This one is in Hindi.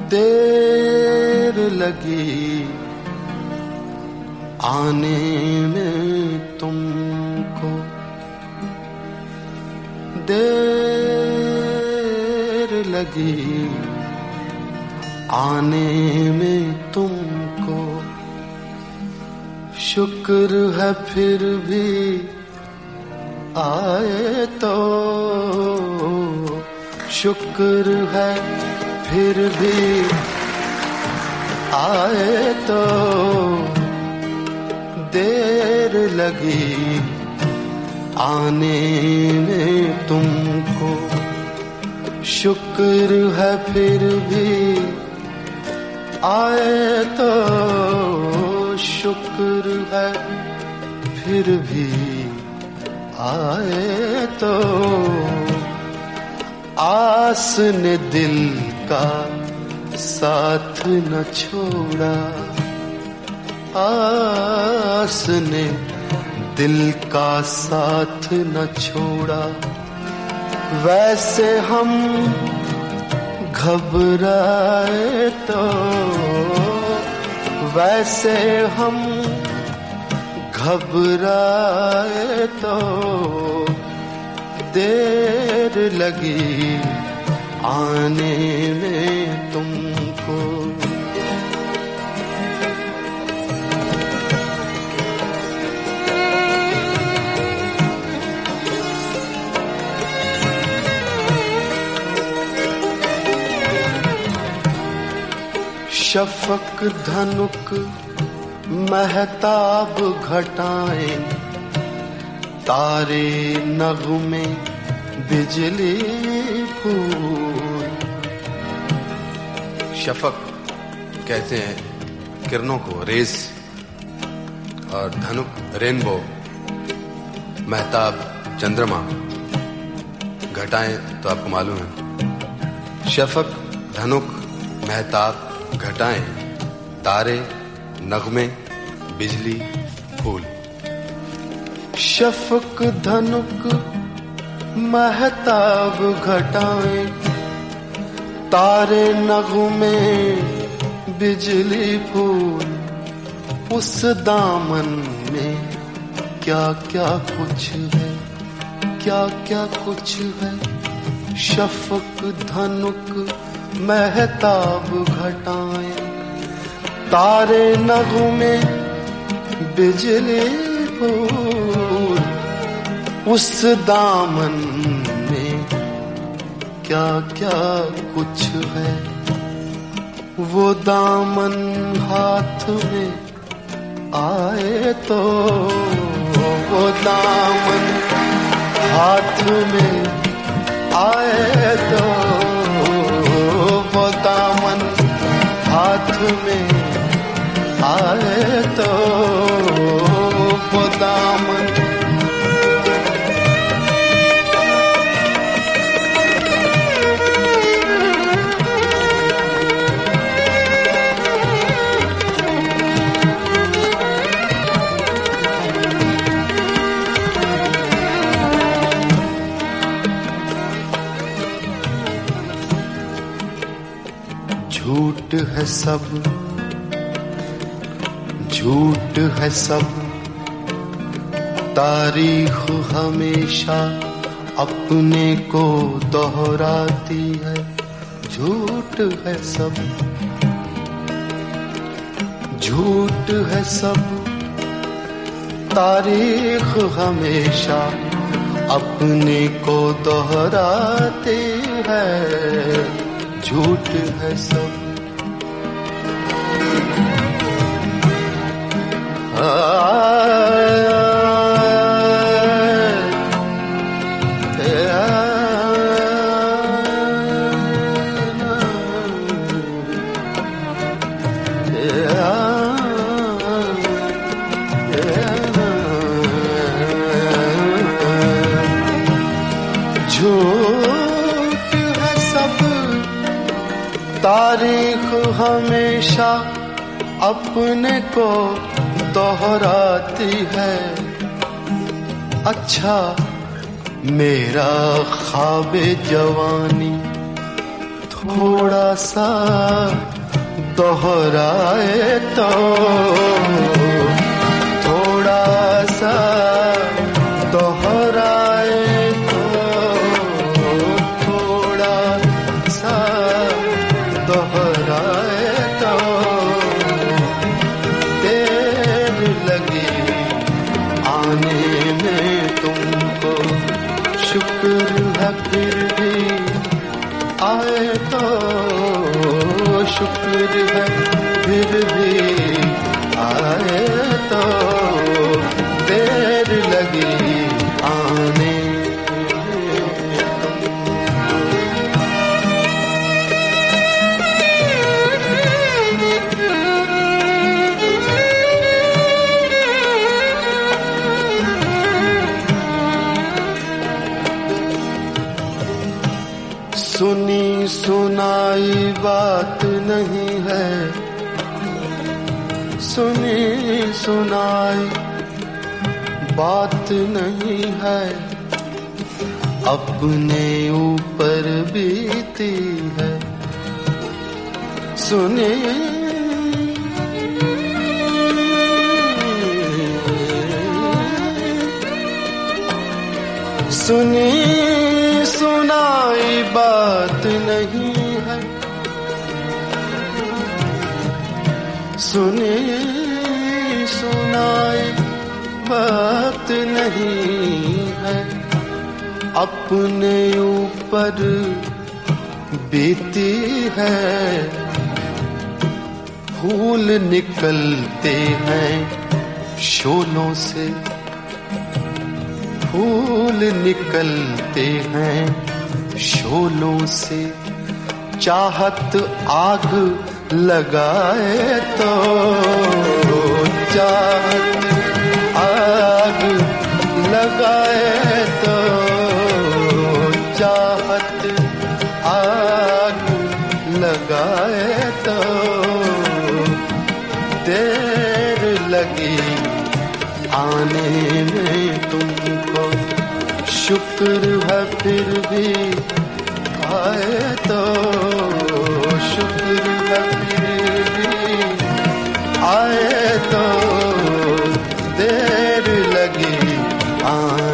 देर लगी आने में तुमको, देर लगी आने में तुमको। शुक्र है फिर भी आए तो, शुक्र है फिर भी आए तो। देर लगी आने में तुमको, शुक्र है फिर भी आए तो, शुक्र है फिर भी आए तो। आस ने दिल का साथ न छोड़ा, आस ने दिल का साथ न छोड़ा। वैसे हम घबराए तो, वैसे हम घबराए तो। देर लगी आने में तुमको। शफक धनुक महताब घटाएं, तारे नगमे बिजली फूल। शफक कहते हैं किरणों को, रेस, और धनुक रेनबो, महताब चंद्रमा। घटाएं तो आपको मालूम है, शफक धनुक महताब घटाएं, तारे नगमे बिजली फूल। शफक धनुक महताब घटाएं, तारे नगमे बिजली फूल। उस दामन में क्या क्या कुछ है, क्या क्या कुछ है। शफक धनुक महताब घटाएं, तारे नगमे बिजली फूल। उस दामन में क्या क्या कुछ है। वो दामन हाथ में आए तो, वो दामन हाथ में आए तो, वो दामन हाथ में आए तो, वो दामन। झूठ है सब, झूठ है सब, तारीख हमेशा अपने को दोहराती है। झूठ है सब, झूठ है सब, तारीख हमेशा अपने को दोहराती है। झूठ है सब। झूठ है सब, तारीख हमेशा अपने को दोहराती है। अच्छा मेरा ख्वाबे जवानी थोड़ा थोड़ा सा दोहराए तो थोड़ा सा दोहराए तो थोड़ा सा दोहराए तो देर लगी आने में तुमको, शुक्र है फिर भी आए तो, शुक्र है फिर भी आए तो देर लगी आने। सुनी सुनाई बात नहीं है, सुनी सुनाई बात नहीं है, अपने ऊपर बीती है। सुनी सुनी सुनाई बात नहीं है, सुनी सुनाई बात नहीं है, अपने ऊपर बीती है। फूल निकलते हैं शोलों से, फूल निकलते हैं शोलों से, चाहत आग लगाए तो, चाहत आग लगाए तो, चाहत आग लगाए तो देर लगी आने में तुमको, शुक्र है फिर भी आए तो, शुक्र है फिर भी आए तो देर लगी आने।